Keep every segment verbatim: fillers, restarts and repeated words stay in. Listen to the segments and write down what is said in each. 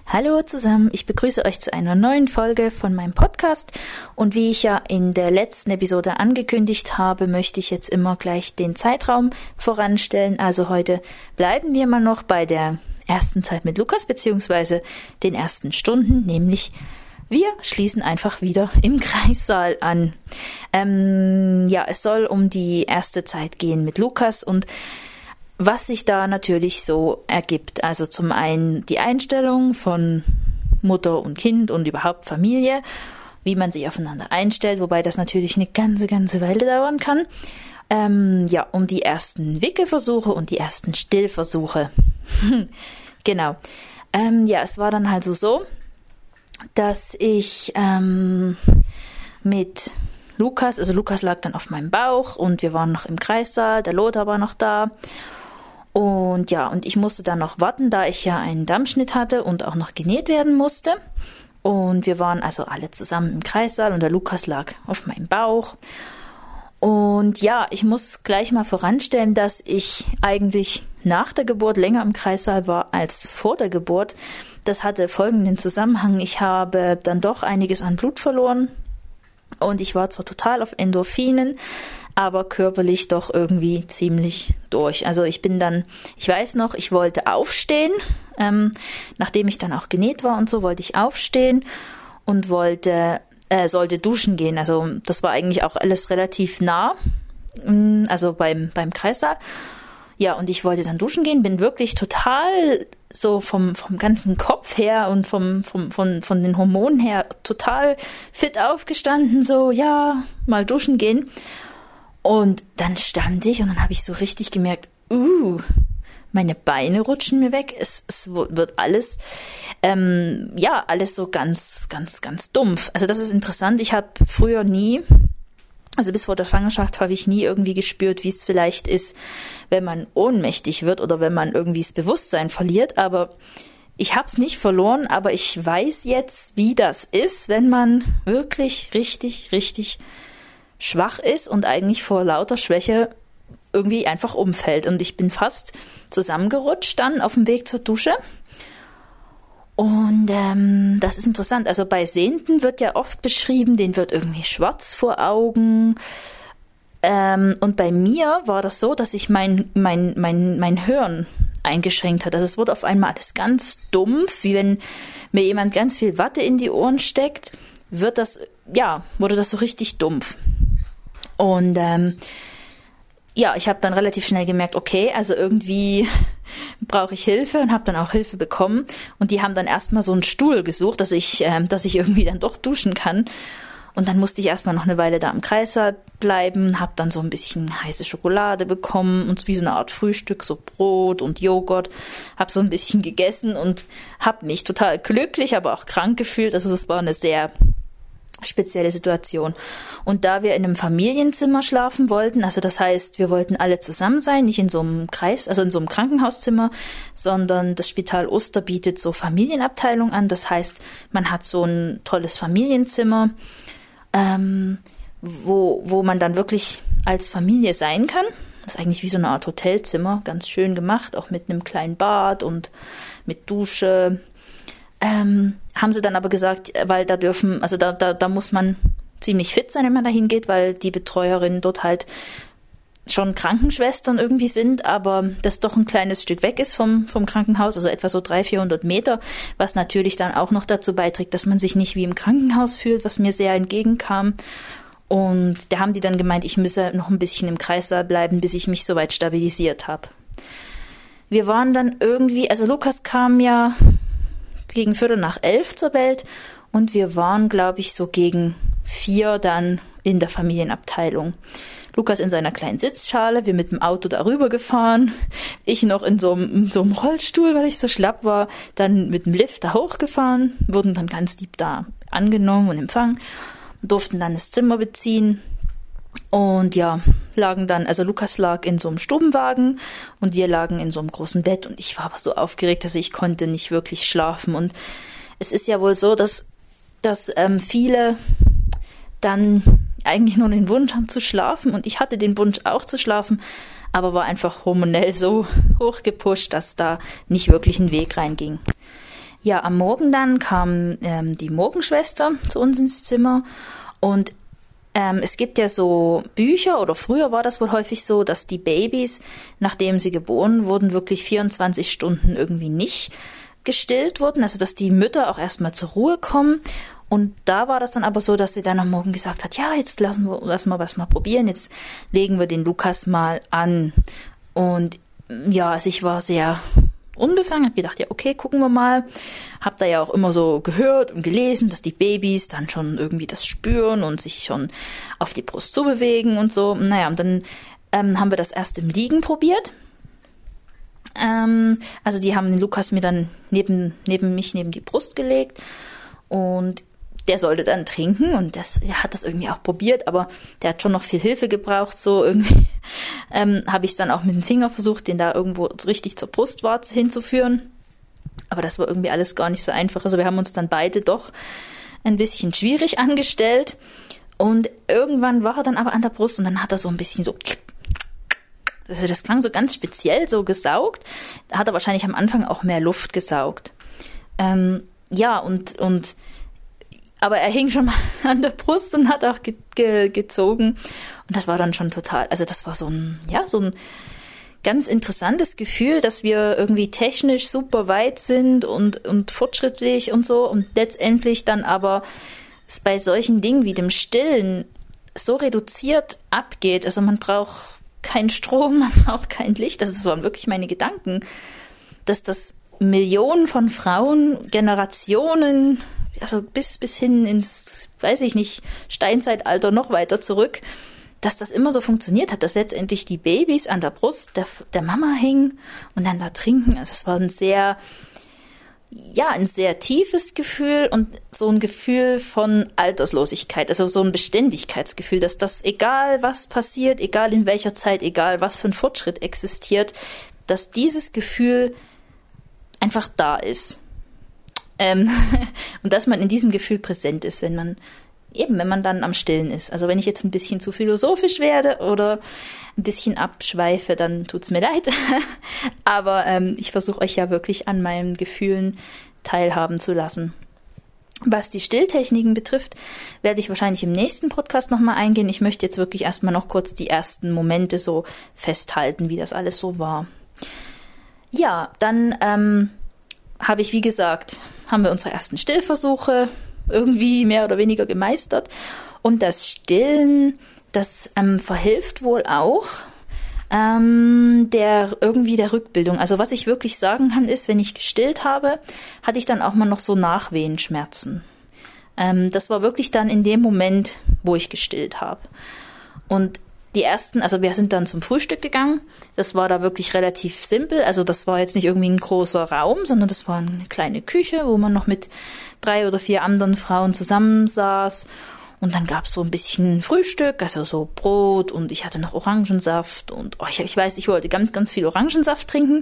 Hallo zusammen, ich begrüße euch zu einer neuen Folge von meinem Podcast und wie ich ja in der letzten Episode angekündigt habe, möchte ich jetzt immer gleich den Zeitraum voranstellen. Also heute bleiben wir mal noch bei der ersten Zeit mit Lukas beziehungsweise den ersten Stunden, nämlich wir schließen einfach wieder im Kreissaal an. Ähm, ja, es soll um die erste Zeit gehen mit Lukas und was sich da natürlich so ergibt. Also zum einen die Einstellung von Mutter und Kind und überhaupt Familie, wie man sich aufeinander einstellt, wobei das natürlich eine ganze, ganze Weile dauern kann. Ähm, ja, um die ersten Wickelversuche und die ersten Stillversuche. Genau. Ähm, ja, es war dann halt so so, dass ich ähm, mit Lukas, also Lukas lag dann auf meinem Bauch und wir waren noch im Kreissaal, der Lothar war noch da. Und ja, und ich musste dann noch warten, da ich ja einen Dammschnitt hatte und auch noch genäht werden musste. Und wir waren also alle zusammen im Kreissaal und der Lukas lag auf meinem Bauch. Und ja, ich muss gleich mal voranstellen, dass ich eigentlich nach der Geburt länger im Kreissaal war als vor der Geburt. Das hatte folgenden Zusammenhang. Ich habe dann doch einiges an Blut verloren und ich war zwar total auf Endorphinen, aber körperlich doch irgendwie ziemlich durch. Also ich bin dann, ich weiß noch, ich wollte aufstehen, ähm, nachdem ich dann auch genäht war und so, wollte ich aufstehen und wollte, äh, sollte duschen gehen. Also das war eigentlich auch alles relativ nah, also beim, beim Kreissaal. Ja, und ich wollte dann duschen gehen, bin wirklich total so vom, vom ganzen Kopf her und vom, vom, von, von den Hormonen her total fit aufgestanden, so, ja, mal duschen gehen. Und dann stand ich und dann habe ich so richtig gemerkt, uh, meine Beine rutschen mir weg. Es, es wird alles, ähm, ja, alles so ganz, ganz, ganz dumpf. Also das ist interessant. Ich habe früher nie, also bis vor der Schwangerschaft habe ich nie irgendwie gespürt, wie es vielleicht ist, wenn man ohnmächtig wird oder wenn man irgendwie das Bewusstsein verliert. Aber ich habe es nicht verloren, aber ich weiß jetzt, wie das ist, wenn man wirklich richtig, richtig schwach ist und eigentlich vor lauter Schwäche irgendwie einfach umfällt. Und ich bin fast zusammengerutscht dann auf dem Weg zur Dusche. Und ähm, das ist interessant. Also bei Sehenden wird ja oft beschrieben, denen wird irgendwie schwarz vor Augen. Ähm, und bei mir war das so, dass sich mein, mein, mein, mein Hören eingeschränkt hat. Also es wurde auf einmal alles ganz dumpf, wie wenn mir jemand ganz viel Watte in die Ohren steckt, wird das, ja, wurde das so richtig dumpf. Und ähm, ja, ich habe dann relativ schnell gemerkt, okay, also irgendwie brauche ich Hilfe und habe dann auch Hilfe bekommen. Und die haben dann erstmal so einen Stuhl gesucht, dass ich, ähm, dass ich irgendwie dann doch duschen kann. Und dann musste ich erstmal noch eine Weile da im Kreissaal bleiben, habe dann so ein bisschen heiße Schokolade bekommen und wie so eine Art Frühstück, so Brot und Joghurt, habe so ein bisschen gegessen und habe mich total glücklich, aber auch krank gefühlt. Also das war eine sehr spezielle Situation. Und da wir in einem Familienzimmer schlafen wollten, also das heißt, wir wollten alle zusammen sein, nicht in so einem Kreis, also in so einem Krankenhauszimmer, sondern das Spital Uster bietet so Familienabteilung an. Das heißt, man hat so ein tolles Familienzimmer, ähm, wo, wo man dann wirklich als Familie sein kann. Das ist eigentlich wie so eine Art Hotelzimmer, ganz schön gemacht, auch mit einem kleinen Bad und mit Dusche. Ähm, haben sie dann aber gesagt, weil da dürfen, also da, da, da muss man ziemlich fit sein, wenn man da hingeht, weil die Betreuerinnen dort halt schon Krankenschwestern irgendwie sind, aber das doch ein kleines Stück weg ist vom, vom Krankenhaus, also etwa so dreihundert, vierhundert Meter, was natürlich dann auch noch dazu beiträgt, dass man sich nicht wie im Krankenhaus fühlt, was mir sehr entgegenkam. Und da haben die dann gemeint, ich müsse noch ein bisschen im Kreissaal bleiben, bis ich mich soweit stabilisiert habe. Wir waren dann irgendwie, also Lukas kam ja gegen Viertel nach elf zur Welt und wir waren, glaube ich, so gegen vier dann in der Familienabteilung. Lukas in seiner kleinen Sitzschale, wir mit dem Auto darüber gefahren, ich noch in so einem, in so einem Rollstuhl, weil ich so schlapp war, dann mit dem Lift da hochgefahren, wurden dann ganz lieb da angenommen und empfangen, durften dann das Zimmer beziehen. Und ja, lagen dann, also Lukas lag in so einem Stubenwagen und wir lagen in so einem großen Bett und ich war aber so aufgeregt, dass ich konnte nicht wirklich schlafen. Und es ist ja wohl so, dass, dass ähm, viele dann eigentlich nur den Wunsch haben zu schlafen und ich hatte den Wunsch auch zu schlafen, aber war einfach hormonell so hochgepusht, dass da nicht wirklich ein Weg reinging. Ja, am Morgen dann kam ähm, die Morgenschwester zu uns ins Zimmer und ähm, es gibt ja so Bücher, oder früher war das wohl häufig so, dass die Babys, nachdem sie geboren wurden, wirklich vierundzwanzig Stunden irgendwie nicht gestillt wurden, also dass die Mütter auch erstmal zur Ruhe kommen. Und da war das dann aber so, dass sie dann am Morgen gesagt hat, ja, jetzt lassen wir, lassen wir was mal probieren, jetzt legen wir den Lukas mal an. Und ja, also ich war sehr unbefangen, habe gedacht, ja, okay, gucken wir mal. Hab da ja auch immer so gehört und gelesen, dass die Babys dann schon irgendwie das spüren und sich schon auf die Brust zubewegen und so. Naja, und dann ähm, haben wir das erst im Liegen probiert. Ähm, also die haben den Lukas mir dann neben, neben mich, neben die Brust gelegt und der sollte dann trinken und das, der hat das irgendwie auch probiert, aber der hat schon noch viel Hilfe gebraucht, so irgendwie ähm, habe ich es dann auch mit dem Finger versucht, den da irgendwo richtig zur Brustwarze hinzuführen, aber das war irgendwie alles gar nicht so einfach, also wir haben uns dann beide doch ein bisschen schwierig angestellt und irgendwann war er dann aber an der Brust und dann hat er so ein bisschen so, also das klang so ganz speziell, so gesaugt, da hat er wahrscheinlich am Anfang auch mehr Luft gesaugt. Ähm, ja, und, und aber er hing schon mal an der Brust und hat auch ge- ge- gezogen. Und das war dann schon total, also das war so ein, ja, so ein ganz interessantes Gefühl, dass wir irgendwie technisch super weit sind und, und fortschrittlich und so. Und letztendlich dann aber es bei solchen Dingen wie dem Stillen so reduziert abgeht. Also man braucht keinen Strom, man braucht kein Licht. Also das waren wirklich meine Gedanken, dass das Millionen von Frauen, Generationen, also bis, bis hin ins, weiß ich nicht, Steinzeitalter noch weiter zurück, dass das immer so funktioniert hat, dass letztendlich die Babys an der Brust der, der Mama hingen und dann da trinken. Also es war ein sehr, ja, ein sehr tiefes Gefühl und so ein Gefühl von Alterslosigkeit, also so ein Beständigkeitsgefühl, dass das, egal was passiert, egal in welcher Zeit, egal was für ein Fortschritt existiert, dass dieses Gefühl einfach da ist. Ähm, und dass man in diesem Gefühl präsent ist, wenn man eben, wenn man dann am Stillen ist. Also wenn ich jetzt ein bisschen zu philosophisch werde oder ein bisschen abschweife, dann tut's mir leid. Aber ähm, ich versuche euch ja wirklich an meinen Gefühlen teilhaben zu lassen. Was die Stilltechniken betrifft, werde ich wahrscheinlich im nächsten Podcast nochmal eingehen. Ich möchte jetzt wirklich erstmal noch kurz die ersten Momente so festhalten, wie das alles so war. Ja, dann ähm, habe ich, wie gesagt, haben wir unsere ersten Stillversuche irgendwie mehr oder weniger gemeistert. Und das Stillen, das ähm, verhilft wohl auch ähm, der irgendwie der Rückbildung. Also was ich wirklich sagen kann, ist, wenn ich gestillt habe, hatte ich dann auch mal noch so Nachwehenschmerzen. Ähm, das war wirklich dann in dem Moment, wo ich gestillt habe. Und die ersten, also wir sind dann zum Frühstück gegangen. Das war da wirklich relativ simpel. Also das war jetzt nicht irgendwie ein großer Raum, sondern das war eine kleine Küche, wo man noch mit drei oder vier anderen Frauen zusammensaß. Und dann gab es so ein bisschen Frühstück, also so Brot und ich hatte noch Orangensaft. Und oh, ich, ich weiß, ich wollte ganz, ganz viel Orangensaft trinken.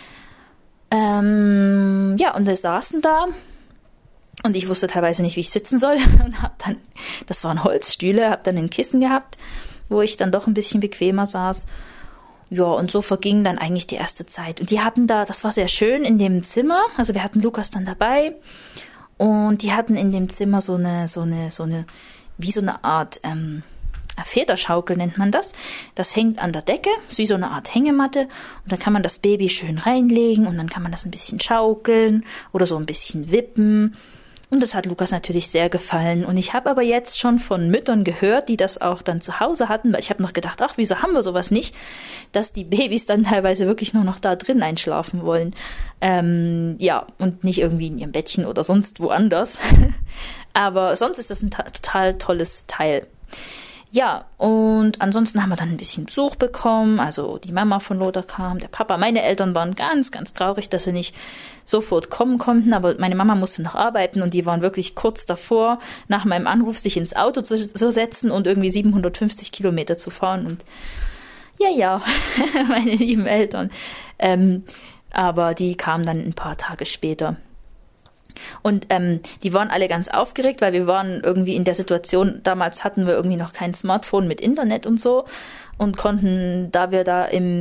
Ähm, ja, und wir saßen da. Und ich wusste teilweise nicht, wie ich sitzen soll. Und hab dann, das waren Holzstühle, habe dann ein Kissen gehabt, wo ich dann doch ein bisschen bequemer saß. Ja, und so verging dann eigentlich die erste Zeit. Und die hatten da, das war sehr schön, in dem Zimmer, also wir hatten Lukas dann dabei und die hatten in dem Zimmer so eine, so eine, so eine, wie so eine Art ähm, Federschaukel nennt man das. Das hängt an der Decke, ist wie so eine Art Hängematte und dann kann man das Baby schön reinlegen und dann kann man das ein bisschen schaukeln oder so ein bisschen wippen. Und das hat Lukas natürlich sehr gefallen. Und ich habe aber jetzt schon von Müttern gehört, die das auch dann zu Hause hatten, weil ich habe noch gedacht, ach, wieso haben wir sowas nicht, dass die Babys dann teilweise wirklich nur noch da drin einschlafen wollen. Ähm, ja, und nicht irgendwie in ihrem Bettchen oder sonst woanders. Aber sonst ist das ein ta- total tolles Teil. Ja, und ansonsten haben wir dann ein bisschen Besuch bekommen, also die Mama von Lothar kam, der Papa, meine Eltern waren ganz, ganz traurig, dass sie nicht sofort kommen konnten, aber meine Mama musste noch arbeiten und die waren wirklich kurz davor, nach meinem Anruf sich ins Auto zu, zu setzen und irgendwie siebenhundertfünfzig Kilometer zu fahren und ja, ja, meine lieben Eltern, ähm, aber die kamen dann ein paar Tage später. Und ähm, die waren alle ganz aufgeregt, weil wir waren irgendwie in der Situation, damals hatten wir irgendwie noch kein Smartphone mit Internet und so und konnten, da wir da im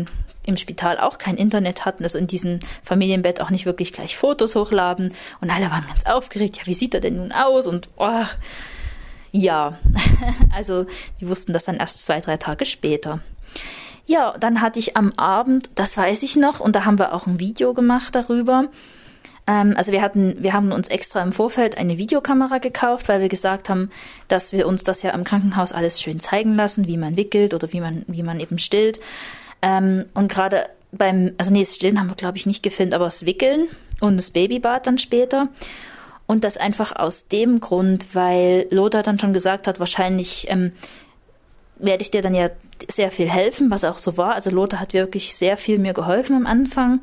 im Spital auch kein Internet hatten, also in diesem Familienbett auch nicht wirklich gleich Fotos hochladen und alle waren ganz aufgeregt, ja, wie sieht er denn nun aus und oh, ja, also die wussten das dann erst zwei, drei Tage später. Ja, dann hatte ich am Abend, das weiß ich noch, und da haben wir auch ein Video gemacht darüber. Ähm, also wir hatten, wir haben uns extra im Vorfeld eine Videokamera gekauft, weil wir gesagt haben, dass wir uns das ja im Krankenhaus alles schön zeigen lassen, wie man wickelt oder wie man, wie man eben stillt. Ähm, und gerade beim, also nee, das Stillen haben wir glaube ich nicht gefilmt, aber das Wickeln und das Babybad dann später. Und das einfach aus dem Grund, weil Lothar dann schon gesagt hat, wahrscheinlich ähm, werde ich dir dann ja sehr viel helfen, was auch so war. Also Lothar hat wirklich sehr viel mir geholfen am Anfang.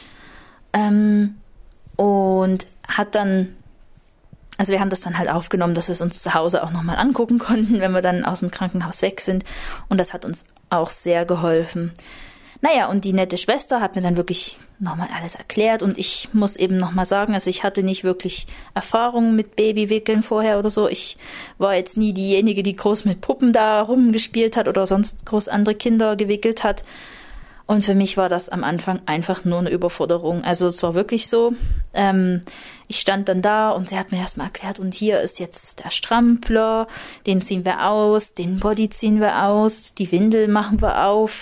Ähm, und hat dann, also wir haben das dann halt aufgenommen, dass wir es uns zu Hause auch nochmal angucken konnten, wenn wir dann aus dem Krankenhaus weg sind. Und das hat uns auch sehr geholfen. Naja, und die nette Schwester hat mir dann wirklich nochmal alles erklärt und ich muss eben nochmal sagen, also ich hatte nicht wirklich Erfahrung mit Babywickeln vorher oder so. Ich war jetzt nie diejenige, die groß mit Puppen da rumgespielt hat oder sonst groß andere Kinder gewickelt hat. Und für mich war das am Anfang einfach nur eine Überforderung. Also es war wirklich so, ähm, ich stand dann da und sie hat mir erstmal erklärt, und hier ist jetzt der Strampler, den ziehen wir aus, den Body ziehen wir aus, die Windel machen wir auf.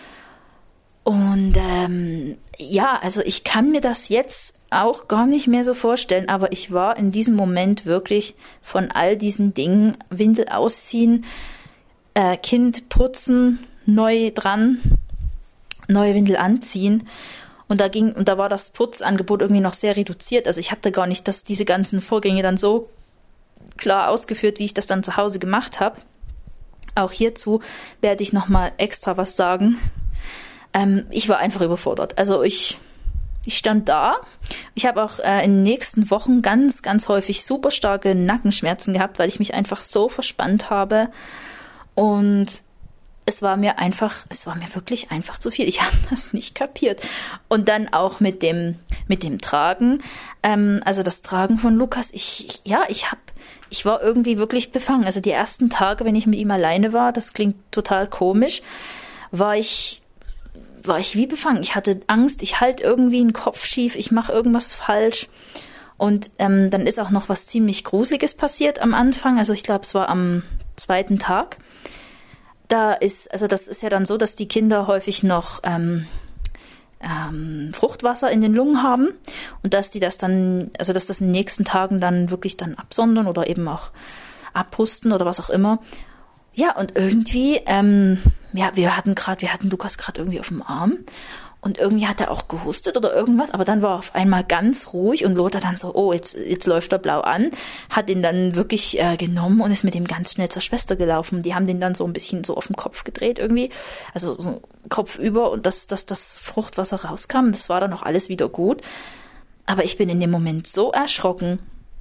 Und ähm, ja, also ich kann mir das jetzt auch gar nicht mehr so vorstellen, aber ich war in diesem Moment wirklich von all diesen Dingen, Windel ausziehen, äh, Kind putzen, neu dran, neue Windel anziehen. Und da ging, und da war das Putzangebot irgendwie noch sehr reduziert. Also ich habe da gar nicht das, diese ganzen Vorgänge dann so klar ausgeführt, wie ich das dann zu Hause gemacht habe. Auch hierzu werde ich nochmal extra was sagen. Ähm, ich war einfach überfordert. Also ich, ich stand da. Ich habe auch äh, in den nächsten Wochen ganz, ganz häufig super starke Nackenschmerzen gehabt, weil ich mich einfach so verspannt habe. Und es war mir einfach, es war mir wirklich einfach zu viel. Ich habe das nicht kapiert. Und dann auch mit dem, mit dem Tragen, ähm, also das Tragen von Lukas. Ich, ich ja, ich habe, ich war irgendwie wirklich befangen. Also die ersten Tage, wenn ich mit ihm alleine war, das klingt total komisch, war ich war ich wie befangen. Ich hatte Angst, ich halte irgendwie den Kopf schief, ich mache irgendwas falsch. Und ähm, dann ist auch noch was ziemlich Gruseliges passiert am Anfang. Also ich glaube, es war am zweiten Tag. Da ist, also das ist ja dann so, dass die Kinder häufig noch ähm, ähm, Fruchtwasser in den Lungen haben und dass die das dann, also dass das in den nächsten Tagen dann wirklich dann absondern oder eben auch abpusten oder was auch immer. Ja, und irgendwie, ähm, ja, wir hatten gerade, wir hatten Lukas gerade irgendwie auf dem Arm und irgendwie hat er auch gehustet oder irgendwas, aber dann war er auf einmal ganz ruhig und Lothar dann so, oh, jetzt, jetzt läuft er blau an, hat ihn dann wirklich äh, genommen und ist mit ihm ganz schnell zur Schwester gelaufen. Die haben den dann so ein bisschen so auf den Kopf gedreht irgendwie, also so Kopf über, und dass, dass das Fruchtwasser rauskam, das war dann auch alles wieder gut. Aber ich bin in dem Moment so erschrocken,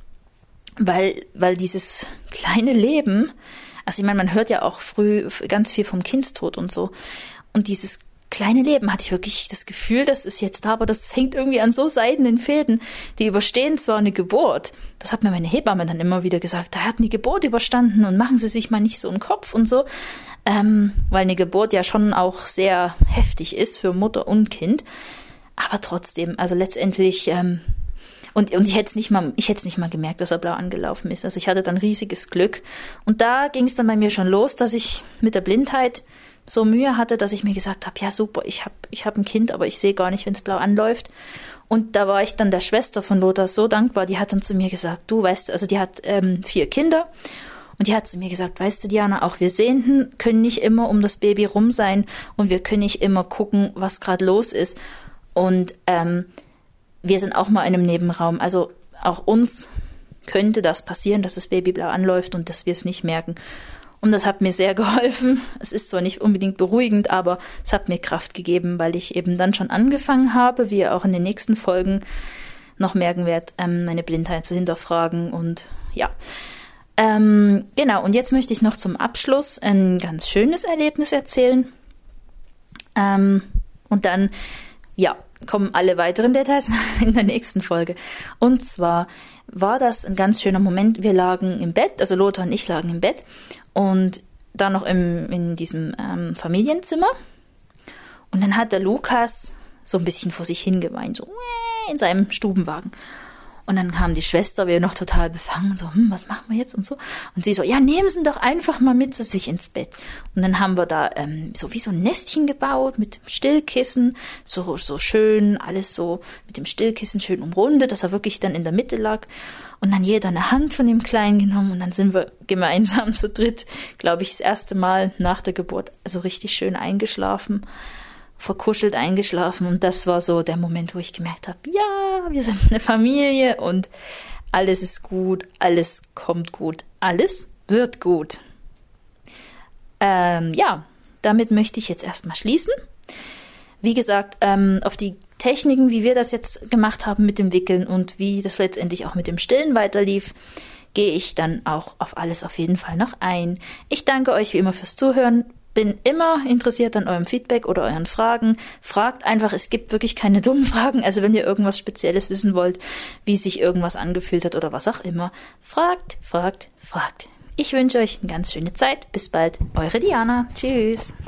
weil, weil dieses kleine Leben, also ich meine, man hört ja auch früh ganz viel vom Kindstod und so. Und dieses kleine Leben hatte ich wirklich das Gefühl, das ist jetzt da, aber das hängt irgendwie an so seidenen Fäden. Die überstehen zwar eine Geburt, das hat mir meine Hebamme dann immer wieder gesagt, da hat eine Geburt überstanden und machen Sie sich mal nicht so im Kopf und so. Ähm, weil eine Geburt ja schon auch sehr heftig ist für Mutter und Kind. Aber trotzdem, also letztendlich... Ähm, Und, und ich hätte es nicht mal, ich hätte es nicht mal gemerkt, dass er blau angelaufen ist. Also ich hatte dann riesiges Glück. Und da ging es dann bei mir schon los, dass ich mit der Blindheit so Mühe hatte, dass ich mir gesagt habe, ja super, ich habe ich hab ein Kind, aber ich sehe gar nicht, wenn es blau anläuft. Und da war ich dann der Schwester von Lothar so dankbar. Die hat dann zu mir gesagt, du weißt, also die hat ähm, vier Kinder. Und die hat zu mir gesagt, weißt du, Diana, auch wir Sehenden können nicht immer um das Baby rum sein und wir können nicht immer gucken, was gerade los ist. Und ähm, wir sind auch mal in einem Nebenraum. Also auch uns könnte das passieren, dass das Baby blau anläuft und dass wir es nicht merken. Und das hat mir sehr geholfen. Es ist zwar nicht unbedingt beruhigend, aber es hat mir Kraft gegeben, weil ich eben dann schon angefangen habe, wie ihr auch in den nächsten Folgen noch merken werdet, meine Blindheit zu hinterfragen. Und ja, ähm, genau. Und jetzt möchte ich noch zum Abschluss ein ganz schönes Erlebnis erzählen. Ähm, und dann, ja, kommen alle weiteren Details in der nächsten Folge. Und zwar war das ein ganz schöner Moment. Wir lagen im Bett, also Lothar und ich lagen im Bett und da noch im, in diesem ähm, Familienzimmer. Und dann hat der Lukas so ein bisschen vor sich hingeweint, so in seinem Stubenwagen. Und dann kam die Schwester, wir noch total befangen, so, hm, was machen wir jetzt und so. Und sie so, ja, nehmen Sie ihn doch einfach mal mit zu sich ins Bett. Und dann haben wir da ähm, so wie so ein Nestchen gebaut mit dem Stillkissen, so so schön, alles so mit dem Stillkissen schön umrundet, dass er wirklich dann in der Mitte lag. Und dann jeder eine Hand von dem Kleinen genommen und dann sind wir gemeinsam zu dritt, glaube ich, das erste Mal nach der Geburt, also richtig schön eingeschlafen. verkuschelt eingeschlafen und das war so der Moment, wo ich gemerkt habe, ja, wir sind eine Familie und alles ist gut, alles kommt gut, alles wird gut. Ähm, ja, damit möchte ich jetzt erstmal schließen. Wie gesagt, ähm, auf die Techniken, wie wir das jetzt gemacht haben mit dem Wickeln und wie das letztendlich auch mit dem Stillen weiterlief, gehe ich dann auch auf alles auf jeden Fall noch ein. Ich danke euch wie immer fürs Zuhören. Bin immer interessiert an eurem Feedback oder euren Fragen. Fragt einfach, es gibt wirklich keine dummen Fragen. Also wenn ihr irgendwas Spezielles wissen wollt, wie sich irgendwas angefühlt hat oder was auch immer, fragt, fragt, fragt. Ich wünsche euch eine ganz schöne Zeit. Bis bald, eure Diana. Tschüss.